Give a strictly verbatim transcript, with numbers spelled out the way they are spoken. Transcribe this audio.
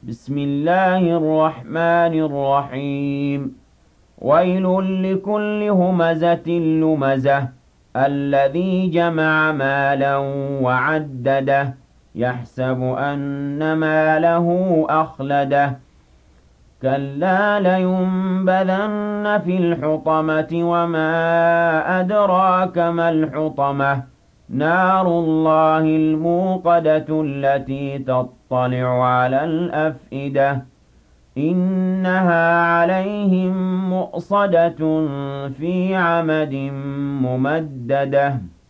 بسم الله الرحمن الرحيم ويل لكل همزة لمزة الذي جمع مالا وعدده يحسب أن ماله أخلده كلا لينبذن في الحطمة وما أدراك ما الحطمة نار الله الموقدة التي تطلع على الأفئدة إنها عليهم مؤصدة في عمد ممددة